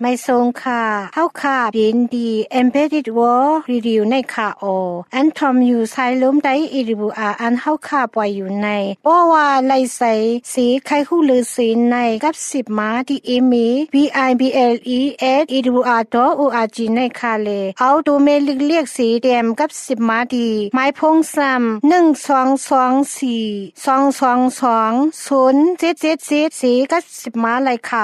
ไม่ทรงค่ะเฮาค่ะยินดี Embedded World Review ในค่ะอันทอมอยู่ไซลมได้อีริบูอาอันเฮาค่ะปล่อยอยู่ในเพราะว่าไลใสสีไข่หูลือสีในกับ10มาที่อีมี bibles@iribua.org ในค่ะเลยเอาดูเมลิกเรียกสีแดมกับ10มาดีไม้พงซ้ำ1224 222 0777สีกับ10มาเลยค่ะ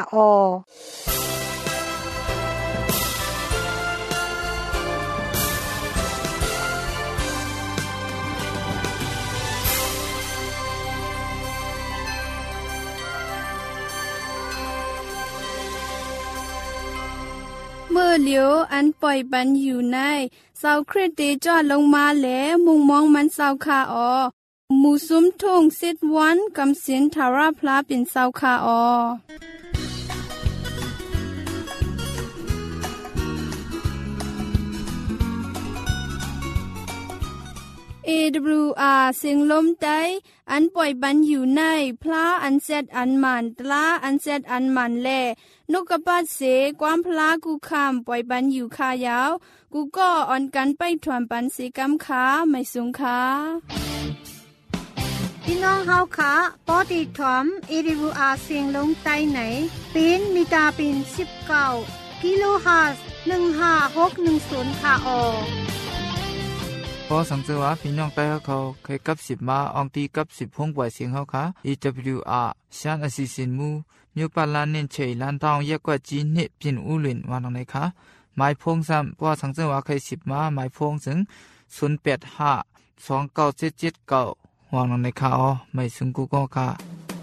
เมื่อเหลียวอันปล่อยบันอยู่ในเสาคริสเตจอดลงมาแล้วมุงมองมันเสาคาหมู่ซุ้มทุ่งซิดวันกำสินทาราพลาเป็นเสาคาAWR เสียงลมใจอันปล่อยบันอยู่ในพระอันเซดอันมันตลาอันเซดอันมันแลนกกระปัดเสความพลากูคำปล่อยบันอยู่คายาวกูก็อ่อนกันไปถวนปันสีกำขาไม่สูงขาพี่น้องเฮาค่ะปอดีถอม AWR เสียงลมใต้ไหนปีนมีตาปีน19กิโลเฮิรตซ์15610ค่ะพอสังเกตว่าพี่น้องใต้เขาเคยกับ10มาอองตีกับ10พงปล่อยเสียงเขาค่ะ AWR ชันอสิสินมูမြို့ပတ်လာနှင့်ချေလန်တောင်ရက်ကွက်ကြီးနှင့်ပြင်ဦးလွင်ဝါနောင်နေခါမိုင်ဖုံးစံပွားဆောင်စံဝါခဲ10မှာမိုင်ဖုံးစံ085 2977ဝါနောင်နေခါအောမိုင်စုံကူကောခါ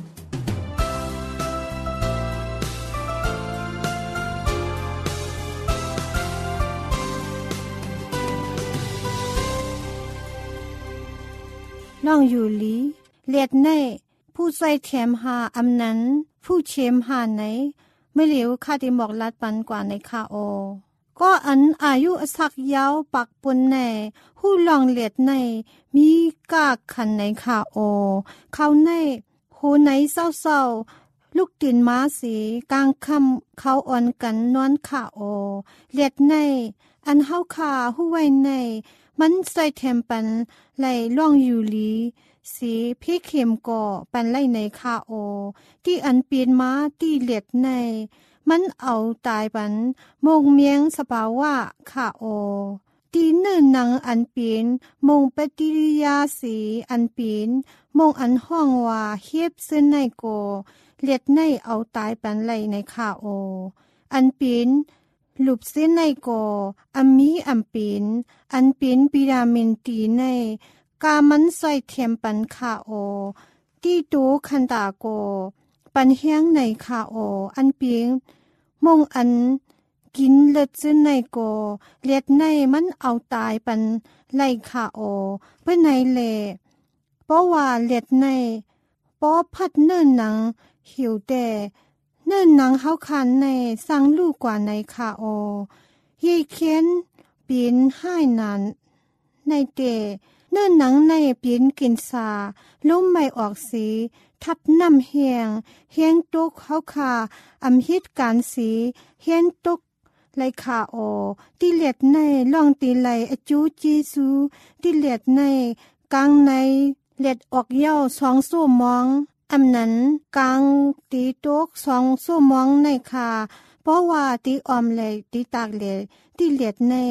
น้องอยู่ลีเลียดในผู้ใส่เทียมหาอำนั้นผู้เชมหาไหนไม่เหลียวคาติบอกลัดปันกว่าในคาก็อันอายุสักยาวปักปนในหู้ลองเลียดในมีกากขันในคาเขาในโหไหนเศร้าลูกตินม้าสีกลางคำเขาอ่อนกันนอนคาเลียดในอันเฮาคาหู้ไว้ในมันใส่เทียมปันไหลล่องอยู่ลีสีพี่เข็มก่อปันไล่ในคาที่อันเปลี่ยนมาที่เลียดในมันเอาตายปันมงเมียงสภาวะคาที่เนิ่นนังอันเปลี่ยนมงปฏิริยาสีอันเปลี่ยนมงอันห้องว่าเฮียบซึ่งในก่อเลียดในเอาตายปันไล่ในคาอันเปลี่ยนหลุบเส้นในก่ออัมมีอัมเปลี่ยนอันเปลี่ยนปิรามินตีในกามันใส่เทียมปันคาที่ตูคันตาโกปันเฮียงในคาอันเปียงมงอันกินเลือดซึ่งในโกเลียดในมันเอาตายปันไล่คาเพื่อในเลเพราะว่าเลียดในป้อพัดเนิ่นหนังหิวแต่เนิ่นหนังเฮาคันในสร้างลูกกว่าในคาเฮียเขียนปีนให้นานในเตเนื่อหนังในเปลี่ยนกินสาลุ่มไม่ออกสีทับน้ำเฮียงตุกเขาขาอำฮิตการสีเฮียงตุกไลคาที่เลียดในล่องตีไลอจูจีซูที่เลียดในกลางในเลียดออกเย้า2สู้มองอำนั้นกลางตีตุก2สู้มองในคาเพราะว่าตีออมเลยตีตากเลยที่เลียดใน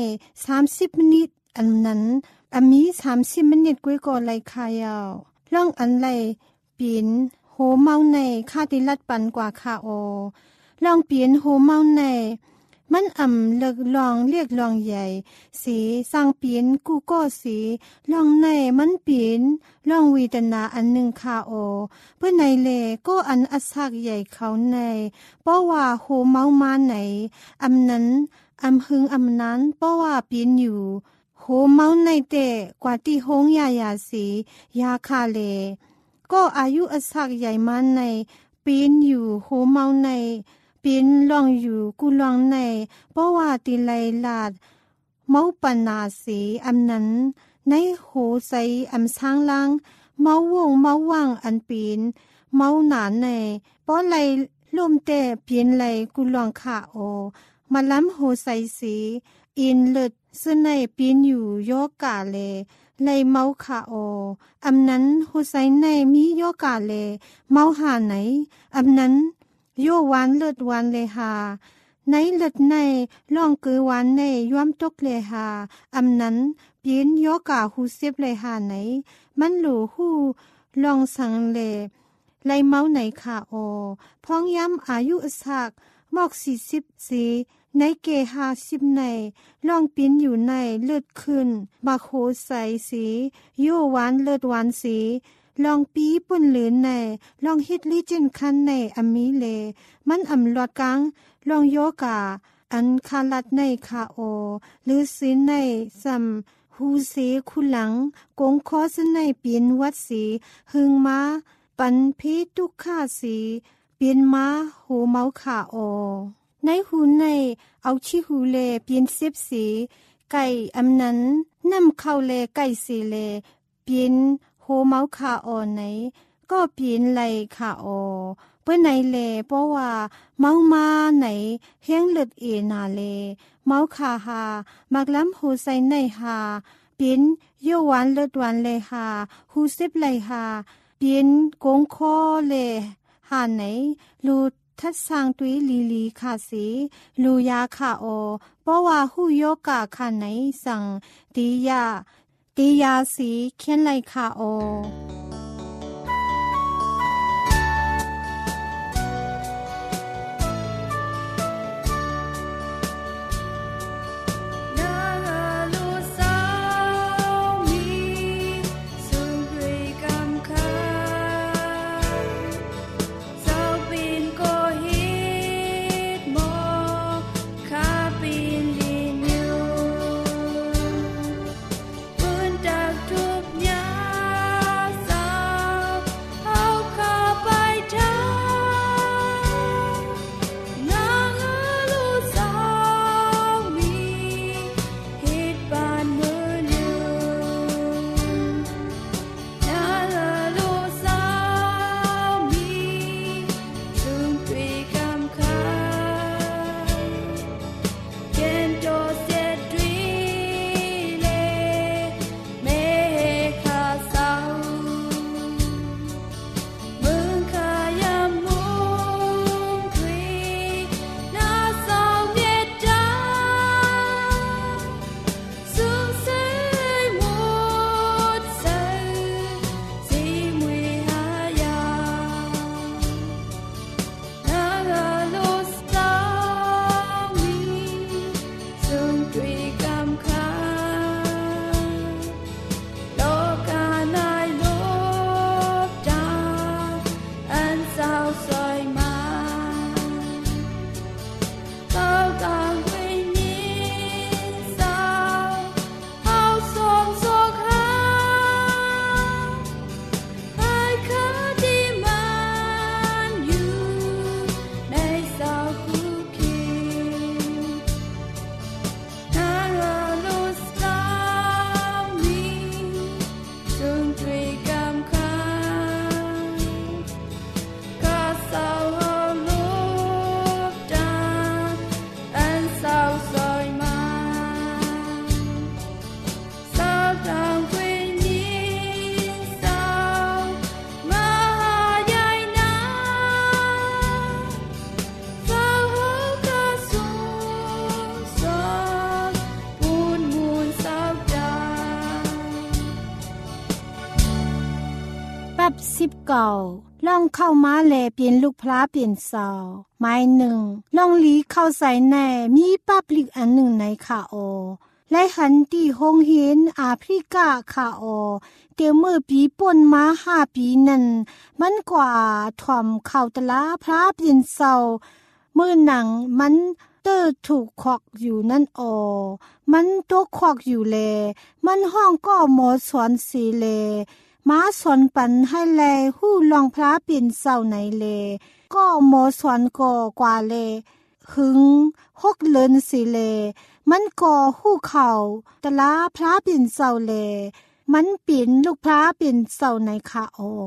30มินิอันนั้นมี30มินิกุ้ยก่อไลคายาวล่องอันไลปีนโหเมาในคาติลัดปันกว่าคาล่องปีนโหเมาในมันเลิกลองเรียกลองใหญ่สีสร้างปีนกูก็สีล่องในมันปีนล่องวีตนาอันหนึ่งคาเพื่อในเลก็อันอัสักใหญ่เขาในเพราะว่าโหเมามาไหนนั้นหึงนั้นเพราะว่าปีนอยู่โหเมาในเตะกว่าที่หงยาสียาคาเลก็อายุอสักใหญ่มาในปีนอยู่โหเมาในปีนล่องอยู่กูล่องในเพราะว่าติไลลาดเมาปนาสีนั้นในโหใสช้างล่างเมาวงเมาว่างอันปีนเมาหนานในเพราะไลลมแต่เปลี่ยนไหลกุลองขาโอมาล้ำโหใสสีอินเลิดซึ่งในปีนอยู่โยกาเลไลเมาขาโออำนั้นโหใสในมีโยกาเลเมาหาไหนอำนั้นโยวานเลิดวานเลหาในเลิดในล่องกือวานในย่อมตกเลหาอำนั้นปีนโยกาหูเสียบเลหาไหนมันหลูหูลองสังเลไลเมาไหนขาโอพ้องย้ำอายุสักมอก40สีในเก50ในลองปิ้นอยู่ในเลือดขึ้นมาโคใสสีโยหวานเลือดหวานสีลองปีปุ่นหรือในลองฮิตลิจินคันในอมีเลมันอำลอดกังลองโยกาอันคาลัดในคาโอหรือสินในซัมฮูเสคุหลังกงคอสในปีนวัดสีหึงมาปันพีทุกข้าสีเปลี่ยนมาโหเมาขาโอในหูในเอาชิหูเลเปลี่ยนเสียบสีไก่อำนั้นนำเข้าเลไก่สีเลเปลี่ยนโหเมาขาโอไหนก็เปลี่ยนไหลขาโอเปิ้นไหนเลเพราะว่าเมามาไหนเฮียงเลือดเอนาเลเมาขาหามักล้ำโหใส่ในหาเปลี่ยนโยหวานเลือดหวานเลยหาหูเสียบไหลหาเปลี่ยนกงคอเลหาไหนลูทัดสร้างตุยลีลีขาสีลูยาขาโอเพราะว่าหูโยกาขาไหนสั่งตียาสีเขียนไหลขาโอ19ล่องเข้ามาแลเปลี่ยนลูกพลาเปลี่ยนซอไม้หนึ่งล่องลีเข้าใส่แน่มีปับลิกอันหนึ่งในคาโอและหันตีหงเห็นอาฟริกาคาโอเตียวมือปีป่นมา5 ปีนั่นมันกว่าถ่อมเข้าตะลาพลาเปลี่ยนเศร้ามือหนังมันเตอถูกขอกอยู่นั่นมันตัวขอกอยู่แลมันห้องก็หมอสอนสีเลม้าสอนปันให้แลหู้ลองพระปิ่นเศร้าไหนเลก็หมอสอนก่อกว่าเลหึง6 เลินสิเลมันก่อหู้เข่าตะลาพระปิ่นเศร้าเลมันปิ่นลูกพระปิ่นเศร้าในคาโอ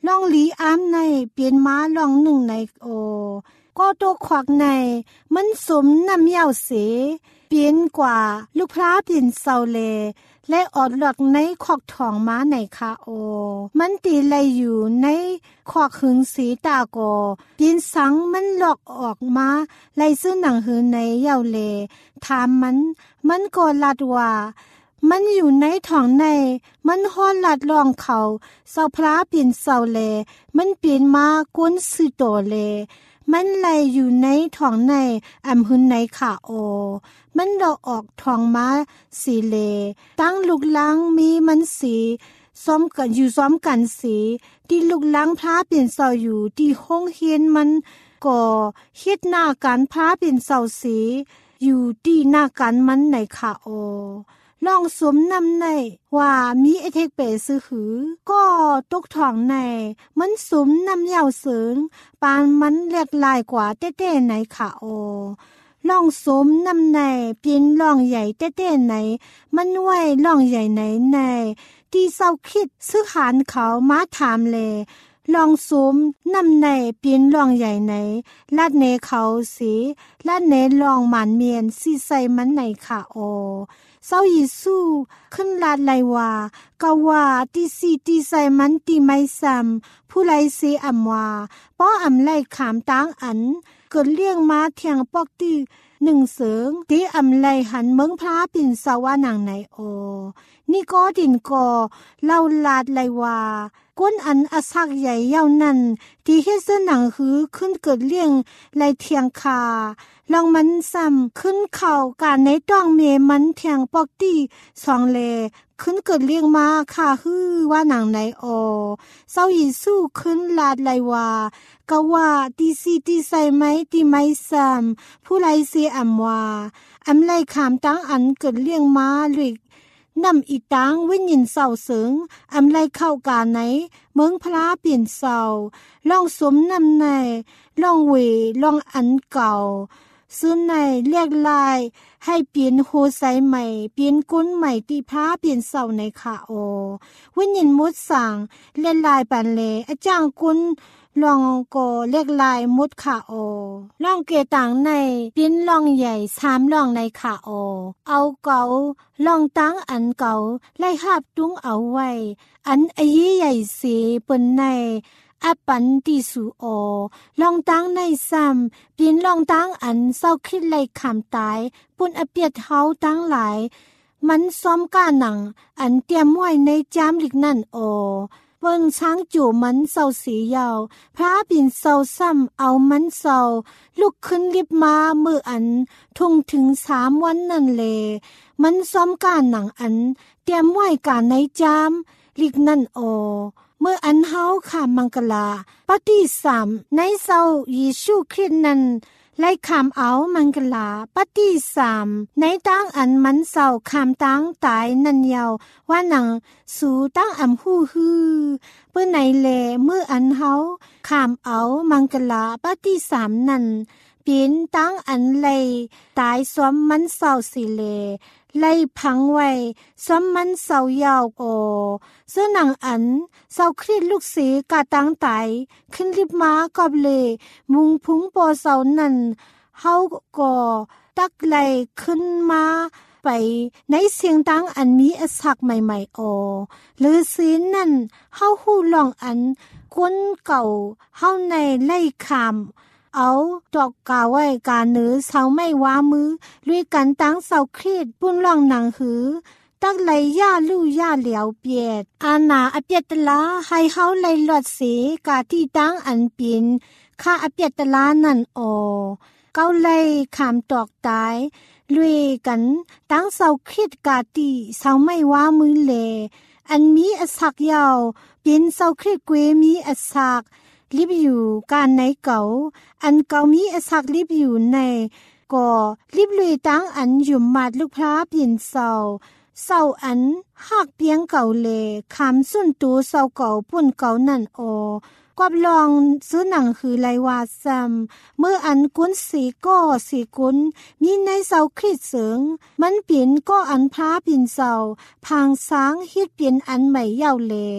ลองลีอามในเปลี่ยนมาลองหนึ่งในโอก็ตัวขวักในมันสมน้ำเย้าเสเปลี่ยนกว่าลูกพระเปลี่ยนเศร้าเลและออดหลอดในขอกทองม้าในคาโอมันตีไหลอยู่ในขอกหึงสีตาโกเปลี่ยนสังมันหลอกออกมาไหลซื้อหนังหือในเย้าเลถามมันก็ลัดว่ามันอยู่ในท้องในมันฮ้อนลัดลองเขาเศร้าพระเปลี่ยนเศร้าเลมันเปลี่ยนมาก้นสือโตเลมันไหลอยู่ในท้องในอำหืนในขาโอมันดอกออกท้องมาสีเลตั้งลูกลังมีมันสีซ้อมกันอยู่ซ้อมกันสีที่ลูกลังพระเปลี่ยนเศร้าอยู่ที่ห้องเฮียนมันก็เฮ็ดหน้าการพระเปลี่ยนเศร้าสีอยู่ที่หน้าการมันในขาโอลองสมนำในว่ามีไอเทคเปซื้อหือก็ตกท้องในมันสมนำยาวเสริงปานมันเล็กลายกว่าเต้ๆในขาโอลองสมนำในเปลี่ยนลองใหญ่เต้ๆไหนมันไว้ลองใหญ่ไหนในที่เศร้าคิดซื้อหานเขามาถามเลลองสมนำในเปลี่ยนลองใหญ่ไหนลาดเนเขาสีลาดเนลองหมันเมียนสีใส่มันในขาโอเศร้ายิสูขึ้นลาดไลว่ากะว่าที่สีที่ใส่มันที่ไม่ซ้ำผู้ไรเสอำว่าป้ออำไลขามตั้งอันเกิดเลี้ยงมาเทียงปอกที่หนึ่งเสืองที่อำไลหันเมืองพระปิ่นสาวานางในโอนี่ก็ดินก็เล่าลาดไลว่าก้นอันอสักใหญ่ยาวนั้นที่เฮ็ดเสื้อหนังหือขึ้นเกิดเลี้ยงไลเทียงคาลองมันซ้ำขึ้นเข่าการในต้องเมมันเทียงปอกตี้สองเลขึ้นเกิดเลี้ยงมาค่ะฮือว่าหนังในโอเศร้ายิสู้ขึ้นลาดไลว่ากะว่าตีซีตีใส่ไหมตีไม่ซ้ำผู้ไรเสียอำว่าอำไลขามตั้งอันเกิดเลี้ยงมาหรือนำอีตังวิญญาณเศร้าเสริงอำไลเข้ากาไหนเมืองพระเปลี่ยนเศร้าลองสมนำในลองเวลองอันเก่าซื้อในเรียกลายให้เปลี่ยนโฮไซใหม่เปลี่ยนก้นใหม่ที่พระเปลี่ยนเศร้าในขาโอวิญญาณมดสั่งเล่นลายปันเลอาจารย์กุนลองก็เรียกลายมดขาโอลองเกต่างในเปลี่ยนลองใหญ่3ลองในขาโอเอาเก่าลองตั้งอันเก่าไล่หับตุ้งเอาไว้อันอายีใหญ่เสีปนในอปันติสุโอลองตั้งในซ้ำเปลี่ยนลองตั้งอันเศร้าคิดไล่ขามตายปุ่นอเปียดเฮาตั้งหลายมันซ้อมก้าหนังอันเตรียมไว้ในจามลิกนั่นโอเบิ่งช้างจู่มันเศร้าสียาวพระบินเศร้าซ้ำเอามันเศร้าลุกขึ้นรีบมามืออันทุ่งถึง3 วันนั่นเลมันซ้อมก้าหนังอันเตรียมไว้การในจามลิกนั่นโอเมื่ออันเฮาขามมังกลาปฏิสัมในเศร้าเยซูคริสต์นั้นไล่ขามเอามังกลาปฏิสัมในตั้งอันมันเศร้าขามตั้งตายนันยาวว่าหนังสู่ตั้งอำฮู้ฮือเปื้อไหนแลเมื่ออันเฮาขามเอามังกลาปฏิสัมนั้นเปลี่ยนตั้งอันไลตายซ้อมมันเศร้าสิเลไล่พังไว้ซ้อมมันเศร้ายาวโอเสื้อหนังอันเศร้าคริสลูกเสกาตั้งตายขึ้นรีบมากอบเลมุงพุงปอเศร้านั้นเฮาก็ตักไล่ขึ้นมาไปในเสียงตั้งอันมีอสักใหม่ๆโอหรือศีลนั่นเฮาฮู้ลองอันก้นเก่าเฮาในไล่ขามเอาดอกกาไว้กาเนื้อเสาไม่ว้ามือลุยกันตั้งเสาเครียดปุ่นล่องหนังหือตักไหลย่าลู่ย่าเหลียวเปียดอาณาอเปียตลาให้เฮาไหลหลอดเสกาที่ตั้งอันเปลี่ยนข้าอเปียตลานั่นโอเก้าไหลขามตอกตายลุยกันตั้งเสาเครียดกาตีเสาไม่ว้ามือเลอันมีอสักยาวเป็นเสาเครียดเกวมีอสักลิบอยู่การในเก่าอันเก่ามีอสักลิบอยู่ในก็ลิบลุยตั้งอันอยู่มาดลูกพระเปลี่ยนเศร้าอันหักเปียงเก่าเลคำสุนตูเศร้าเก่าปุ่นเก่านั่นโอกอบลองซื้อหนังคือไลวาซัมเมื่ออันกุนสีก็สีกุนมีในเศร้าคริดเสริงมันเปลี่ยนก็อันพระเปลี่ยนเศร้าพางสางฮิตเปลี่ยนอันใหม่ยาวเล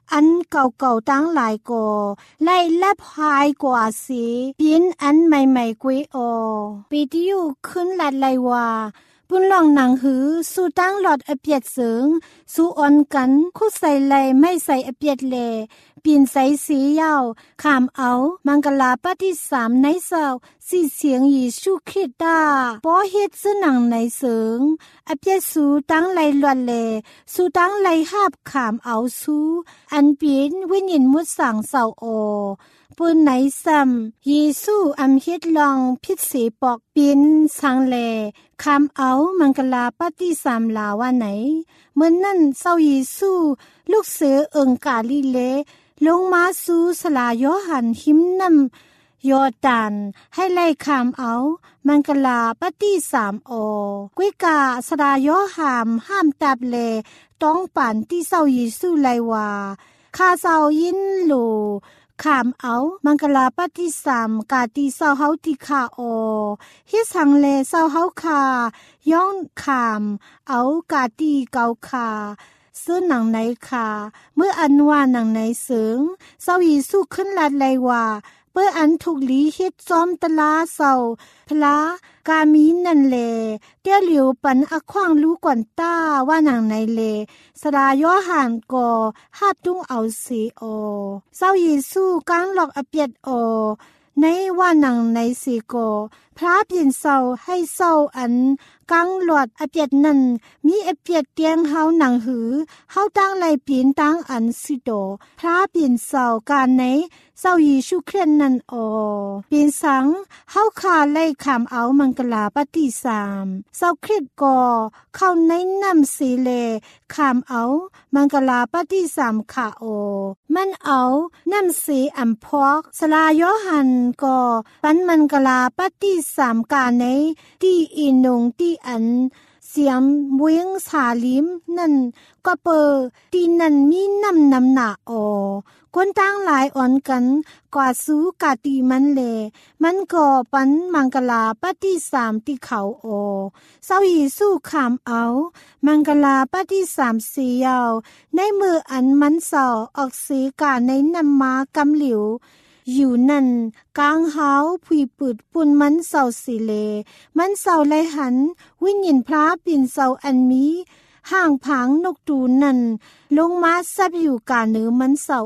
อันเก่าๆตั้งหลายก่อไล่ลับหายกว่าสิปินอันใหม่ๆกวยอปีที่อยู่ขึ้นลัดไลว่าปุ้นลองหนังหือสู้ตั้งหลอดอเปียดเสริงสู้อ่อนกันคู่ใส่ไลไม่ใส่อเปียดเลปีนใส่สียาวขามเอามังกลาปฏิสามในเศร้าสีเสียงยีชูคริสตาป้อเฮ็ดซึ่งหนังในเสริงอเปียดสู้ตั้งไลลวดเลสู้ตั้งไลหาบขามเอาสู้อันปีนวิญญาณมุดสั่งเศร้าโอปืนไหนซ้ำเยซูอำเฮ็ดลองพิษสีปอกปินสังเลคำเอามังกลาปฏิสามลาว่าไหนเมื่อนั่นเศร้าเยซูลูกเสือเอิงกาลิเลลงมาสู่สลาโยหันหิมน้ำยอร์ดานให้ไล่คำเอามังกลาปฏิสามกวยกาสลาโยห้ามตับเลต้องปั่นที่เศร้าเยซูไลว่าข้าเศร้ายินโลขามเอามังกลาปฏิสามกาตีเศร้าเฮาที่ขาเฮ็ดสังเลเศร้าเฮาคาย้อนขามเอากาตีเกาคาซื้อหนังไหนคาเมื่ออันว่าหนังไหนเสริงเศร้ายีสู้ขึ้นลัดไลว่าเพื่ออันถูกลีเฮ็ดจอมตลาเศร้าพระกามีนั่นแลเตี้ยเหลียวปันอควางรู้ก่อนต้าว่าหนังไหนเลสดาย่อหานก่อหาบตุ้งเอาสีเศร้าเยซูกางหลอกอเปียดในว่าหนังในสีโกพระเปลี่ยนเศร้าให้เศร้าอันกังหลอดอเปียดนั้นมีอเปียดเตียงเฮาหนังหือเฮาตั้งไลเปลี่ยนตั้งอันสิโดพระเปลี่ยนเศร้าการในเศร้าเยซูคริสต์นั้นเปลี่ยนสังเฮาคาไล่คำเอามังกลาปฏิสามเศร้าคริสต์ก่อเข้าในน้ำสีเลคำเอามังกลาปฏิสามขามันเอาน้ำสีอัมพอกสลาโยหันก่อปันมังกลาปฏิสามกาในที่อินงที่อันเสียมเวียงสาลิมนั่นก็เปอตีนั่นมีน้ำหนาคนตั้งหลายอ่อนกันกว่าสู้กาตีมันเลมันก่อปันมังกลาปฏิสามที่เขาเศร้ายีสู้ขามเอามังกลาปฏิสามเสียวในมืออันมันเศร้าออกสีกาในน้ำมากำเหลียวอยู่นั่นกลางเฮาผุยปืดปุ่นมันเศร้าสีเลมันเศร้าไรหันวิญญาณพระปิ่นเศร้าอันมีห่างผางนกตูนนั่นลงมาซับอยู่กาเนื้อมันเศร้า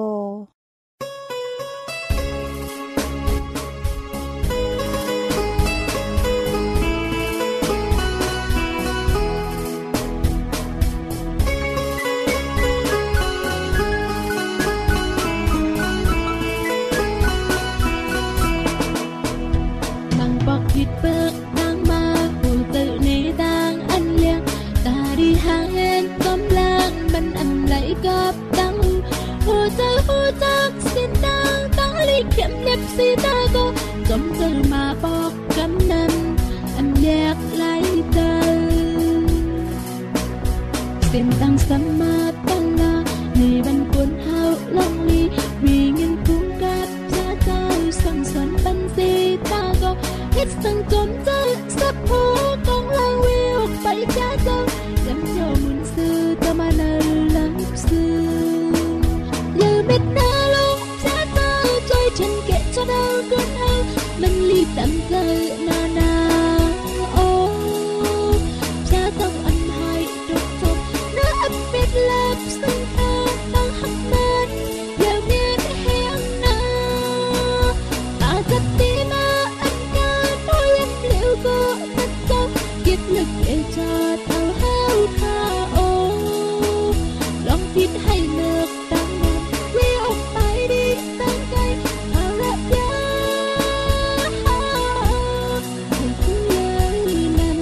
ผิดเบิกดังมาหูตื่นในดังอันเลี้ยงตาดีหางเห็นกำลังมันอันไหลกับดังหูจักสิ้นดังตั้งลิเข็มเล็บสีตาก็จมเจอมาบอกกำนันอันแยกไหลเตอสิ้นดังสมาตั้งนาในบันกุนเฮาลองลีมีเงินคุ้มกับชาเจ้าสั่งสอนบันสีตาก็เฮ็ดสังจมเจอสับหูกองลางวิวไปจ้าเจ้าจำโยมุนซื้อตะมานาลังซื้อลืมเม็ดนาลงจ้าเจ้าจอยฉันเกะจะเดาก้นเฮามันรีบตั้งใจนาจ้าต้องอันให้ดุจบน่าอับเป็ดลับซึ่งเธอตั้งหักมันเดี๋ยวนี้เฮียงนาตาจับตีมาก็ทัดเจ้าเก็บลึกเอจอดเอาเฮาคาลองผิดให้เลิกตั้งวันวิ่งออกไปดีตั้งใจเอาละยาให้คุณเลยนั้น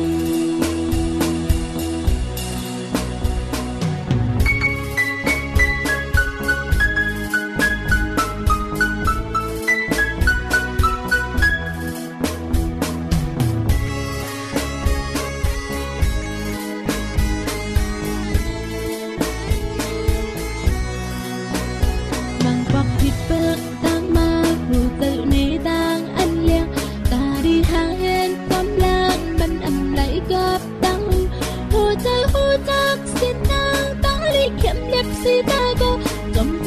สีตาก็จม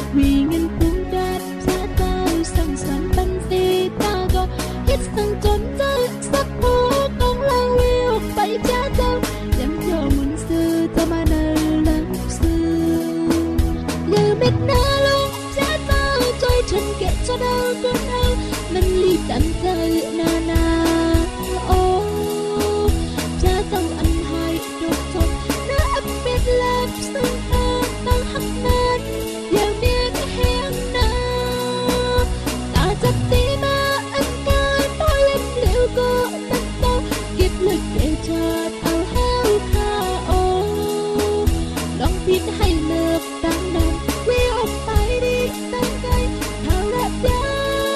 วีเงินคุ้มกัดชาเจ้าสังสรรค์ปันสีตาก็เฮ็ดสังจนเจอสักผู้กองลางวิวไปชาเจ้าเต็มเที่ยวมุนซื้อจะมาเดินหลังซื้ออย่าเม็ดหน้าลงชาเจ้าจอยฉันเกะชะดาวก็เอามันลีดดันเจอนานาโอ้ชาเจ้าอันหายดกทนน่าอับเป็ดลับซึ่งตาตั้งหักนั้นอย่าเมียก็แห้งนาตาจับตีมาอันกายพอเล็บเหลวก็ตัดเต้าเก็บลึกเอชาดเอาแห้วข้าโอลองพิดให้เลิกตั้งนั้นวิ่งออกไปดิตั้งใจเท่าระยะ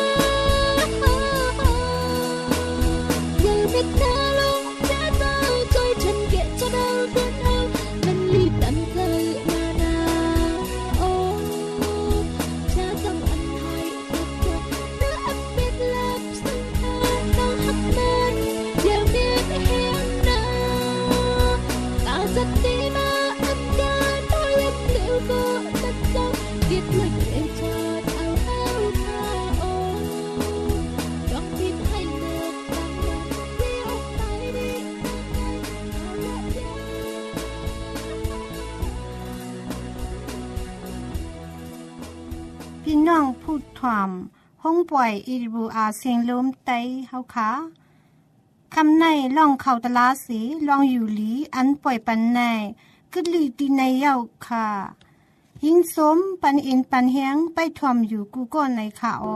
อย่าเม็ดหน้าลงชาเจ้าจอยฉันเกะชะดาวก็เอามันรีบดันเจอนานาโอ้ชาเจ้าอันหายดกทนน่าอับเป็ดลับซึ่งตาตั้งหักนั้นอย่าเมียก็แห้งนาตาจับตีมาอันกายพอเล็บเหลวก็ตัดเจ้าเก็บลึกเอชาดเอาแห้วข้าโอลองพิดให้เลิกตั้งนั้นวิ่งออกไปดิตั้งใจเอาละยะพี่น้องพูดถามห้องป่วยอีบูอาเสียงลมไตเฮาคะคำในล่องเข้าตลาสีลองอยู่หลีอันป่วยปันในกึดลีตีในเย้าค่ะยิงสมปันอินปันเฮียงไปทอมอยู่กูก็ในค่ะอ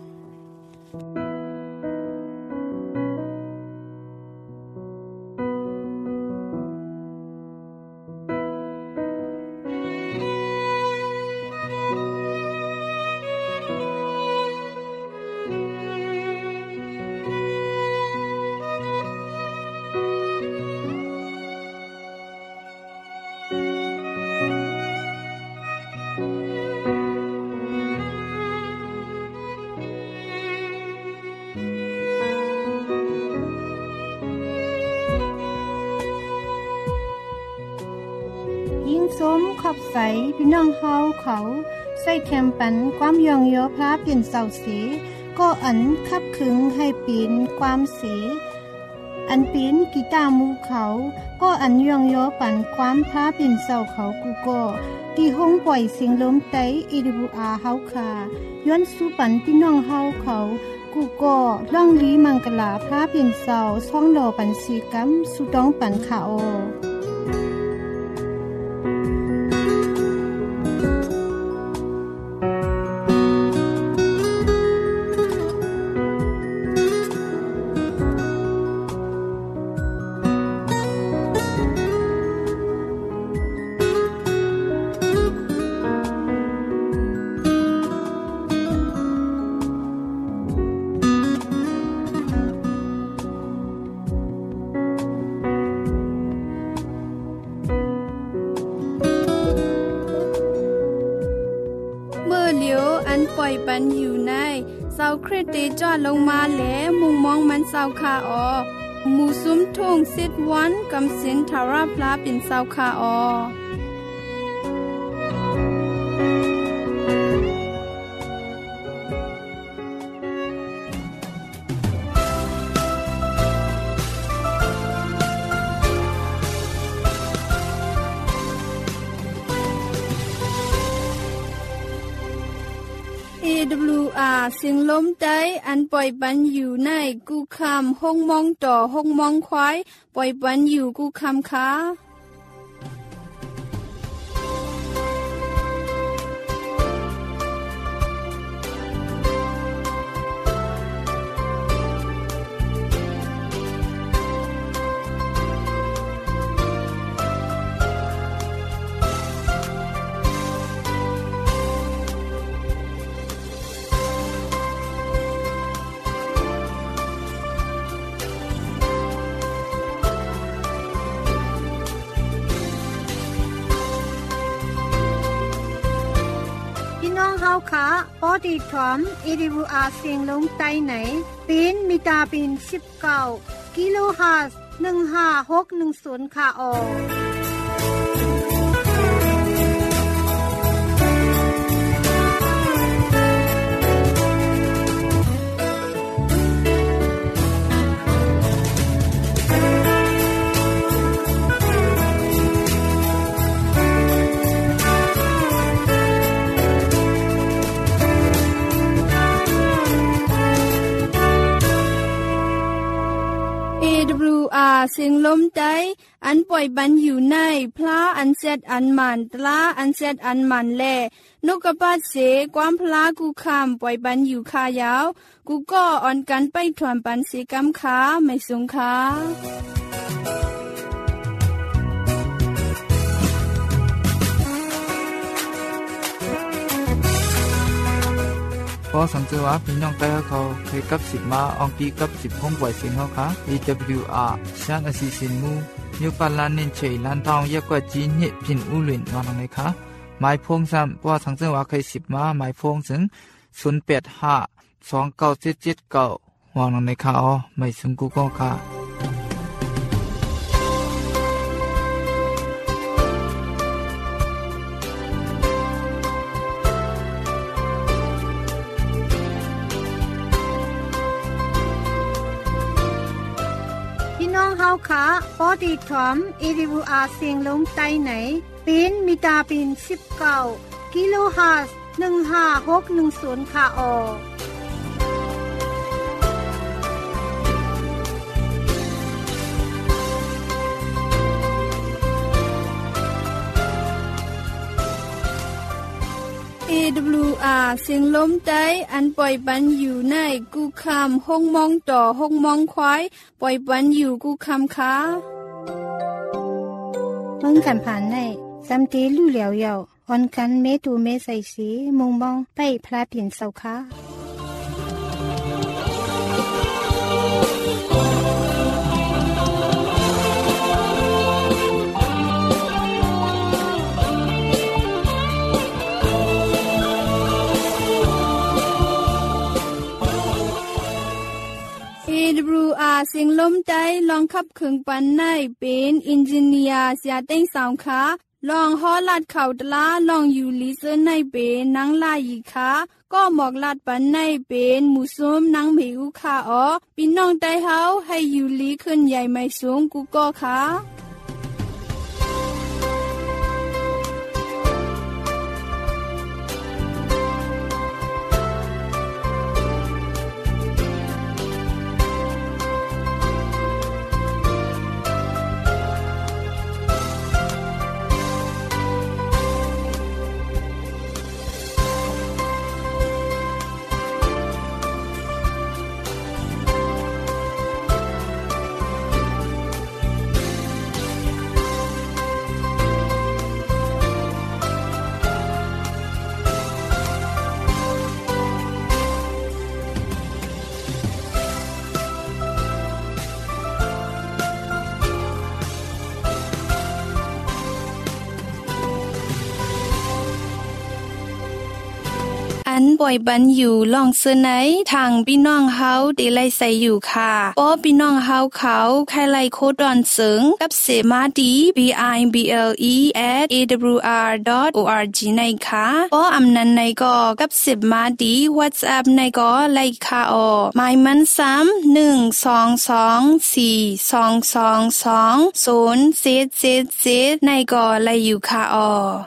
ยิงสมขอบใสพี่น้องเฮาเขาใส่แคมปันความยองโยพระเปลี่ยนเสาสีก็อันคับขึงให้ปีนความสีอันปีนกีตาร์มูเขาก็อันยองโยปันความพระเปลี่ยนเสาเขากูก็ที่ห้องปล่อยเสียงลมไตอีดิบูอาเฮาค่ะย้อนสู่ปันพี่น้องเฮาเขากูก็ล่องลีมังกลาพระเปลี่ยนเสาช่องโลปันสีกัมสุต้องปันขาโอปล่อยปันอยู่ในเสาคริสเตจอดลงมาแหลมุงมองมันเสาคาออหมู่ซุ้มทุ่งซิดวันกำสินทาราพลาเป็นเสาคาออAWR เสียงลมใจอันปล่อยปันอยู่ในกูคำห้องมองต่อห้องมองควายปล่อยปันอยู่กูคำค่ะเฮาค่ะปอดีถอมอีดิบูอาเสียงลงใต้ไหนปีนมีตาปีน19กิโลเฮิรตซ์15610ค่ะออเสียงลมใจอันปล่อยบันอยู่ในพระอันเซดอันมันตลาอันเซดอันมันแลนกกระบาดเสความพลากูคำปล่อยบันอยู่คายาวกูก็อ่อนกันไปถวนปันเสกำขาไม่สงขาพอสังเกตว่าพี่น้องแต่เขาเคยกับ10มาอองตีกับ10ห้องบ่อยเสียงเขาค่ะ AWR ชานอสิสินมูนิวปาลานนินเชยลานทองยากกว่าจีนเฮพินอุลินวานไหนคะหมายพงซ้ำว่าสังเกตว่าเคย10มาหมายพงถึง08529779วานไหนคะอ๋อไม่ถึงกูก็ค่ะเฮาค่ะปอดีถอม AWR เสียงลมใต้ไหนเป็นมิตาเป็น19กิโลเฮิรตซ์15610ค่ะออ AWR เสียงลมใจอันปล่อยปันอยู่ในกูคำห้องมองต่อห้องมองควายปล่อยปันอยู่กูคำค่ะเมืองกันผ่านในซัมเตลู่เหลียวเยาออนกันเมตูเมใส่สีมงมองไปพระเปลี่ยนเสาค่ะ AWR เสียงลมใจลองขับเครื่องปันในเป็นอินจิเนียร์เสียเต้งสาวค่ะลองฮอลัดเข่าตลาลองอยู่ลิเซอร์ในเป็นนังลายีค่ะก็หมอกลัดปันในเป็นหมูส้มนังเหวค่ะอ๋อพี่น้องใจเฮาให้อยู่ลีขึ้นใหญ่ไม่สูงกูก็ค่ะอันบ่อยบันอยู่ลองเสนอทางพี่น้องเฮาได้ไล่ใส่อยู่ค่ะป้อพี่น้องเฮาเขาใครไล่โคดอนเสิงกับเสมาดี bible@awr.org ในค่ะป้ออำนันในก็กับเสมาดี WhatsApp ในก็ไล่ค่ะออหมายมันซ้ำ1224222 077ในก็ไล่อยู่ค่ะออ